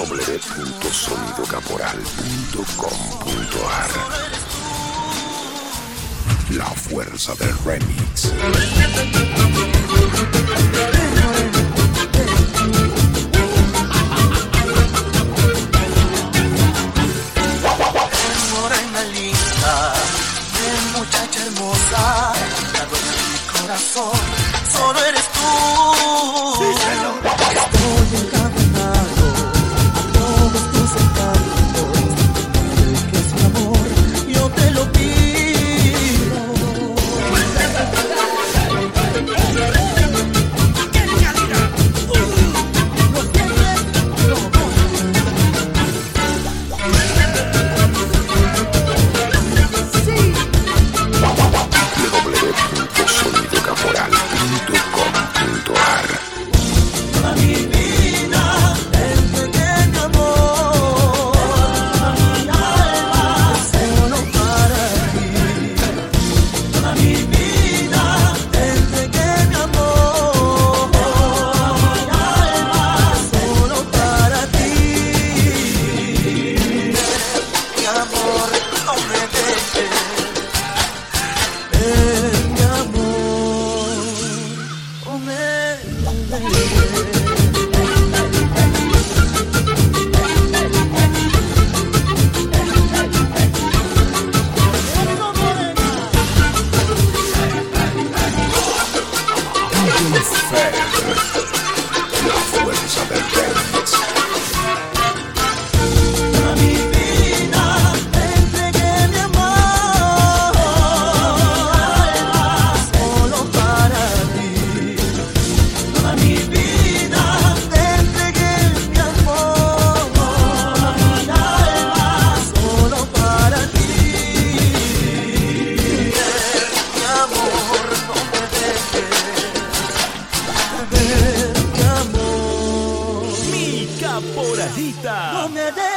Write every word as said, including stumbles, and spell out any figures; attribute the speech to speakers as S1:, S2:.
S1: w punto sonido caporal punto com punto a r. La fuerza del remix.
S2: Morena linda, muchacha hermosa, la dueña de mi corazón, solo eres tú. Sí, señor. Estoy encadenado a todos tus encantos, que es mi amor, yo te lo pido.
S3: Caporadita.
S2: No me dejes.